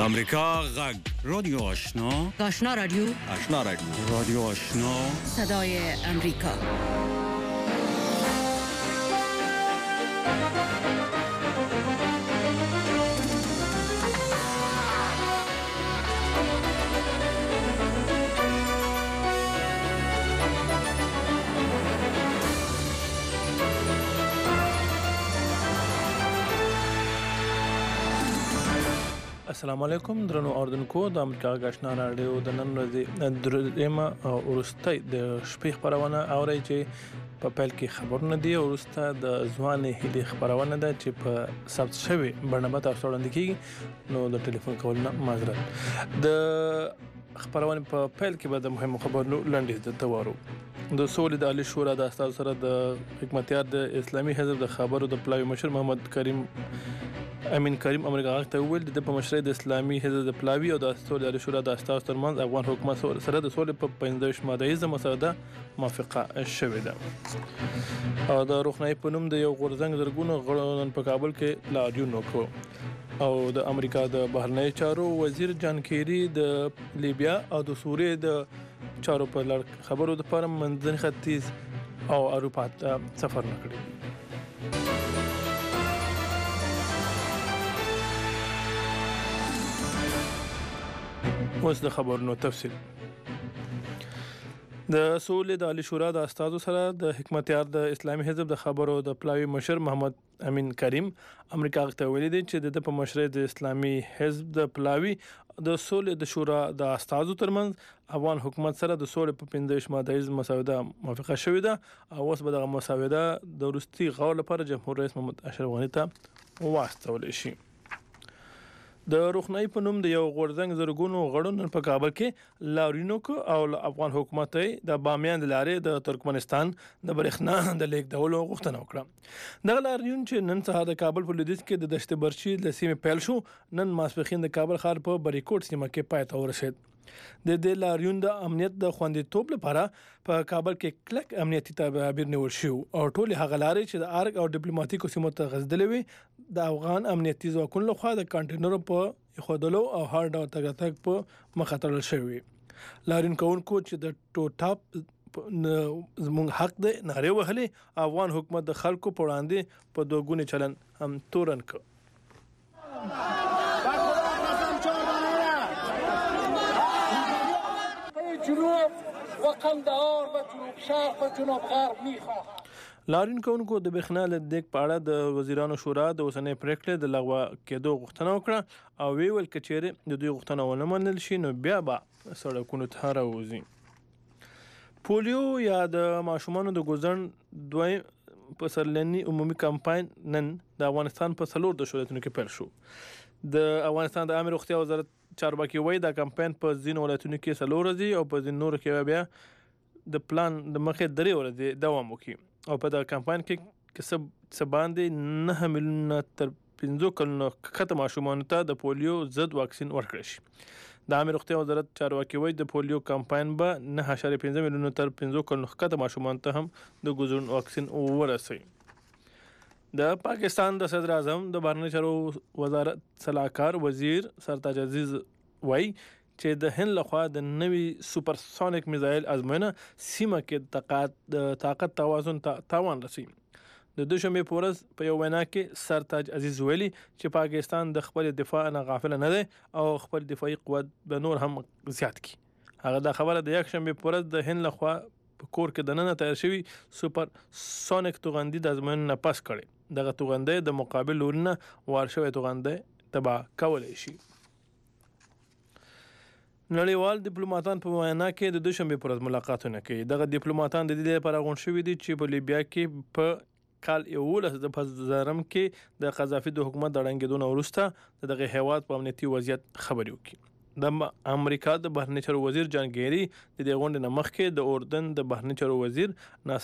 امریکا غږ رادیو آشنا آشنا رادیو رادیو آشنا صدای امریکا. السلام علیکم درنو اوردونکو د امریکا غږ آشنا رادیو د نن ورځې درېمه ورستۍ د شپې خبرونه اوري چې په پیل کې خبرونه دي. ورسته د ځوان هلي خبرونه ده چې په ثبت شوی برنامه تاسو وړاندې کیږي. نو د ټلیفون کولونه معذرت. د خبرونه په پیل کې به د مهم خبرونو لاندې د توارو د سولې د عالی شورا د استاد سره د حکمتیار د اسلامي حزب د خبرو د پلاوی مشر محمد کریم امین کریم امریکا غاښ ته ویل د په مشرۍ د اسلامي حزب د پلاوی او د سولې عالی شورا د استاد ترمنځ افغان حکومت سره د سولې په 15 ماده مسوده موافقه شوې ده. او د روښنايي په نوم د یو غورځنګ زرګونو غړو په کابل کې لاریون وکړ او د امریکا د بهرنی چارو وزیر جان کیری د لیبیا او د سوریې د چارو په لړ خبرو د لپاره منځني ختیځ او اروپا ته سفر وکړي. اوس د خبرونو تفصیل. د سولې د عالی شورا د استادو سره د حکمتیار د اسلامي حزب د خبرو د پلاوی مشر محمد امین کریم امریکا ته ویلي دی چې د په مشرۍ د اسلامي حزب د پلاوی د سولې د شورا د استادو ترمنځ افغان حکومت سره د سولې په 15 ماده مسوده موافقه شوې ده او اوس به د مسوده د وروستي غور لپاره جمهور رئیس محمد اشرف غنی ته واستول شي. د روښنايي په نوم د یو غورځنګ زرګونو غړو په کابل کې لاریون او افغان حکومت د بامیان د لارې د ترکمنستان د برېښنا د لیږدولو غوښتنه وکړه. دغه لاریون چې نن سهار د کابل په لویدیځ کې د دشت برچی د سیمې پیل شو، نن ماسپښین د کابل ښار په بریکوټ سیمه کې پای ته ورسید. د دې لاریون د امنیت د خوندیتوب لپاره په کابل کې کلک امنیتي تدابیر نیول شو او ټول هغه لارې چې د ارګ او ډیپلوماټیکو سیمو ته غځدلې وي د افغان امنیتي ځواکونو لخوا د کانټینرو په خودلو او هر ډول تګ په مخه تړل شوی. لاریون کوونکو چې د ټوټاپ زموږ حق دی ناره وهلې افغان حکومت د خلکو په وړاندې په دوګونی چلن هم تورن ک. جنوب و قندهار و جنوب شرق و جنوب غرب میخواهد. لاریون کوونکو د بخنا له دک پاړه د وزیرانو شورا د اوسنۍ پریکړې د لغوه کېدو غوښتنه وکړه او ویل کچېره د دوی غوښتنه ونه منل شي نو بیا به سړکونو ته راوځي. پولیو یا د ماشومانو د ګوزن دوی پسرلنی عمومي کمپاین نن د افغانستان په څلور د شولتونو کې پیل شو. د افغانستان د عامه روغتیا وزارت چارواکي وایي دا کمپاین په ځینو ولایتونو کې څلور ورځې او په ځینو نورو کې بیا د پلان د مخې درې ورځې دوام وکړي او په دا کمپاین کې څه باندې 9 میلیونه تر 15 کلونو کښته ماشومانو ته د پولیو ضد واکسین ورکړل شي. د عامه روغتیا وزارت چارواکي وایي د پولیو کمپاین به 9.5 میلیونه تر 15 کلونو کښته ماشومانو ته هم د ګوزن واکسین ورسوي. د پاکستان د صدر اعظم د بهرنی چارو وزارت صلاحکار وزیر سرتاج عزیز وایي چې د هند لخوا د نوي سوپرسونیک میزایل ازموینه سیمه کې د طاقت توازن تاوان رسي. د دوشنبه په ورځ په یو وینا کې سرتاج عزیز ویلي چې پاکستان د خپل دفاع نه غافل نه دی او خپل دفاعي قوت به نور هم زیات کړي. هغه دا خبره د یک شنبه په ورځ د هند لخوا په کور کې د نن تیار شوی سوپر سونیک توغندي د ازموینې نه پاس کړي. دغه توغندي د مقابل لورنه وارشوي توغندي تبا کولای شي. نړیوال ډیپلوماټان په وینا کې د دوشنبه پر ورځ ملاقاتونه کوي. دغه ډیپلوماټان د دې لپاره غونډ شوي دي چې په لیبیا کې په کال 2011 کې د قذافي د حکومت د ړنګېدو وروسته دغه هیواد په امنیتي وضعیت خبري وکړي. د امریکا د بهرنی چارو وزیر جان کیری د دې غونډې نه مخکې د اردن د بهرنی چارو وزیر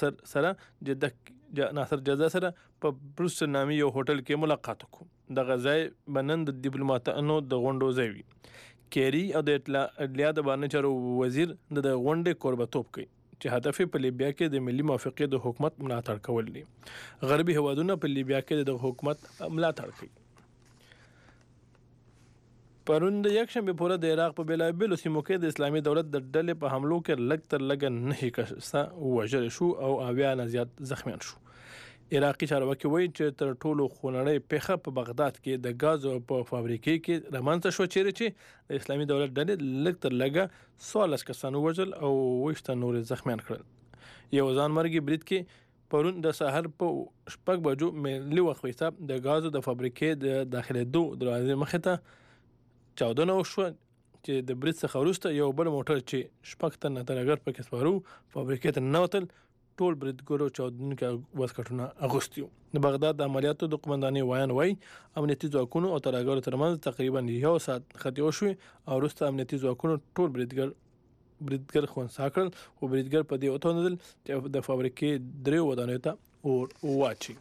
ناصر جزا سره په بروسل نامي یو هوټل کې ملاقات وکړ. دغه ځای بنن د ډیپلوماټانو د غونډو ځای وي. کیری او د اطلاع د بهرنی چارو وزیر د غونډې کوربتوب کوي چې هدف په لیبیا کې د ملي موافقې د حکومت ملاتړ کول دي. غربي هوادونه په لیبیا کې د حکومت ملاتړ کوي. پرون د یکشنبه پورې د عراق په بلابلو سیمو کې د اسلامي دولت د ډلې په حملو کې لږ تر لږه 9 کسان وژل شو او 80 نه زیات زخمیان شو. عراقي چارواکي وایي چې تر ټولو خونړۍ پیښه په بغداد کې د غازو په فابریکې کې رامنځته شو چې د اسلامي دولت ډلې لږ تر لږه 14 کسان وژل او 20 نور زخمیان کړل. یو ځان مرګي برید کې پرون د سحر په شپږ بجو ملي وخت حساب د غازو د فابریکې د داخليدو دروازې مخې ته چاودنه وشوه چې د برید څخه وروسته یو بل موټر چې شپږ تنه ترګر پکې سپارو فابریکې ته نوتل ټول بریدګرو چاودنونکو وسکټونه اغوستي. د بغداد د عملیاتو د قومندانۍ وایي امنیتي ځواکونو او ترګرو ترمنځ تقریبا یو ساعت خطي وشو او وروسته امنیتي ځواکونو ټول بریدګر خونسا کړل او بریدګر په دې وتوندل چې د فابریکې درې ودانیو ته اور واچي.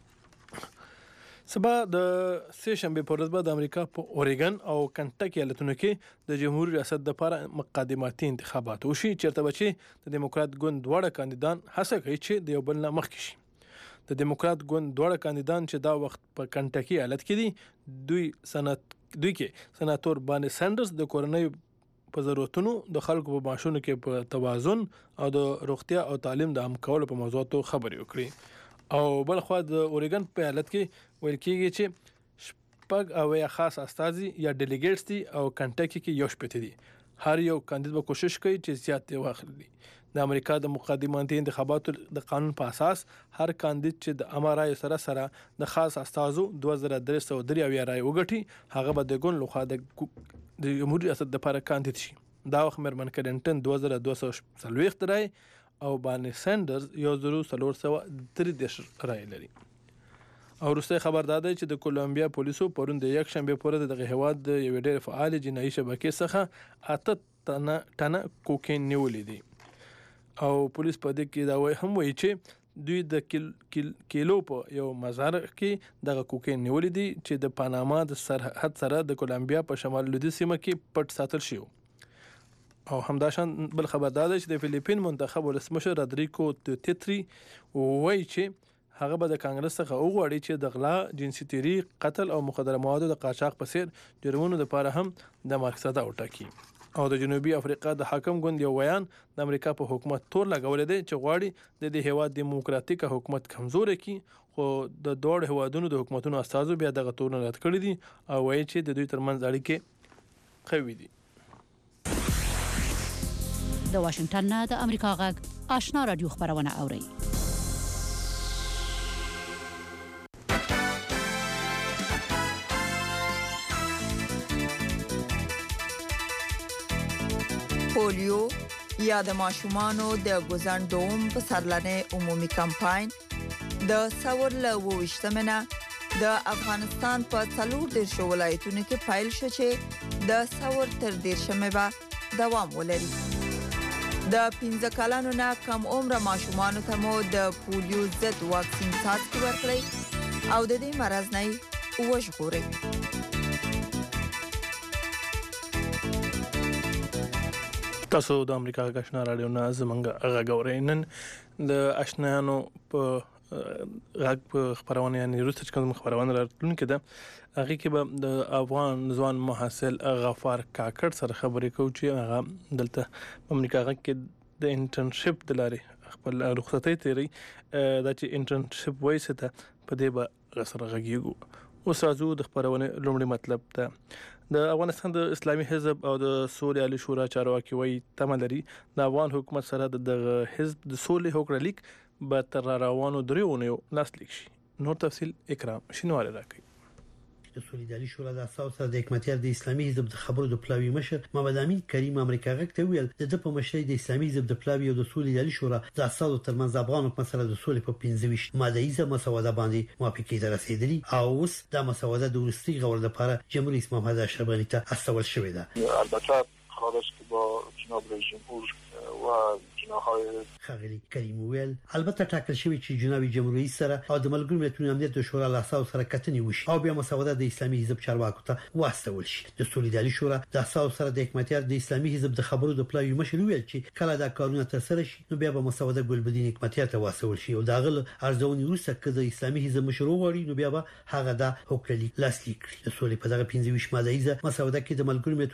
سبا د سه شنبه پر ورځ به د امریکا په اوريګن او کنټکی ایالتونو کې د جمهوریت ریاست لپاره مقدماتي انتخابات وشي چیرته بچي د دیموکرات ګوند دواړه کاندیدان هڅه کوي چې د یو بل نه مخکې شي. د دیموکرات ګوند دواړه کاندیدان چې دا وخت په کنټکی ایالت کې دي دوی کې سناتور بانی سانډرز د کورنۍ په ضرورتونو د خلکو په معاشونو کې په توازن او د روغتیا او تعلیم د هم کولو په موضوعاتو خبرې وکړي. او بل خو د اوريګن په ایالت کې ویل کېږي چې شپږ او یا خاص استازي یا ډیلیګیټس دي او کنټکی کې یو شپته دي. هر یو کاندید به کوشش کوي چې زیات واخلي. د امریکا د مقدماتي انتخاباتو د قانون په اساس هر کاندید چې د امرای سره د خاص استازو 2303 رای وګټي هغه به د ګوند لخوا د جمهوریت ریاست لپاره کاندید شي. دا وخت مرمن کلینټن 2240 رای او بانی سانډرز 1433 رای لري. او وروسته خبر داده چې د کولمبیا پولیسو پرون د یک شنبه پورې د هیواد د یو ډېر فعال جنایي شبکې څخه 8 ټنه کوکین نیولې دي. او پولیس په دې کې دا وایي هم وایي چې دوی د کیلو په یو مزار کې د کوکین نیولې دي چې د پاناما د سرحد سره د کولمبیا په شمال لویدیځ سیمه کې پټ ساتل شوی. او همداشان بل خبر داده چې د فلیپین منتخب ولسمشر رودریګو دوتري وایي چې هغه به د کانګرس څخه وغواړي چې د غلا، جنسي تیری، قتل او مخدره موادو د قاچاق په څیر جرمونو لپاره هم د مارکساده وټاکي. او د جنوبي افریقا د حاکم ګوند یو بیان د امریکا په حکومت تور لګولې دی چې غواړي د دې هیواد دیموکراتیک حکومت کمزوري کړي. خو د دوه هیوادونو د حکومتونو استازو بیا دغه تور نه رد کړی دي او وایي چې د دوی ترمنځ اړیکې قوي دي. د واشنگټن نه د امریکا غږ آشنا رادیو خبرونه اوري. پولیو یا د ماشومانو د ګوزندوم په سرلانه عمومي کمپاین د ثور له 28مه د افغانستان په 40 ولایتونو کې پایل شو چې د ثور تر 10مه به دوام ولري. د 15 کلونو نه کم عمر ماشومانو ته مو د پولیو ضد واکسین څاڅکي ورکړي او د دې مرز نه وژغوري. تاسو د امریکا غږ رادیو نه زمونږ غږ اورئ. نن د آشنایانو په غږ په خبرونه یعنی روسي کوم خبرونه راتلونکي ده هغه کې به د افغان ځوان محصل غفار کاکړ سره خبرې کوو چې هغه دلته امریکا غږ کې د انټرنشپ د لارې خپل رخصتۍ تیری د چې انټرنشپ وایي ته په دې به غسر غږیږو. اوس راځو د خبرونه لومړی مطلب ته. د افغانستان د اسلامي حزب او د سولې عالی شورا چارواکي وایي تمه لري د افغان حکومت سره د حزب د سولې هوکړه لیک به تر روانو دریونو لاسلیک شي. نور تفصیل اکرام شینواری راکړي. د سولې عالی شورا د اساس سره د حکومتیار د اسلامي حزب د خبرو د پلاوی مشر محمد امین کریم امریکا غږ ته ویل د په مشرۍ د اسلامي حزب د پلاوی او د سولې عالی شورا د اساس ترمنځ افغان حکومت سره د سولې په 15 ماده مسوده باندې موافقه ته رسیدلی او اوس د مسوده د ورستي غوړ لپاره جمهوریت محمد اشرف غنی ته استول شوې ده. البته خارج که با جناب رئیس جمهور و جناح‌های خغلی کریم ویل البته ټاکل شوی چې جناب جمهوریت سره او د ملګرو ملتونو امنیت د شورا له اساس سره کتنې وشي او بیا مسوده د اسلامي حزب چارواکو ته واستول شي. د سولیداري شورا د اساس سره د حکمتیار د اسلامي حزب د خبرو د پلاوی مشر ویل چې کله دا کارونه تر سره شي نو بیا به مسوده ګلبدین حکمتیار ته واستول شي او دا غل ارزونې وروسته کله د اسلامي حزب مشر وغوړي نو بیا به هغه د حکومت لاسلیک کړي. د سولې په دغه 25 ماده مسوده کې د ملګرو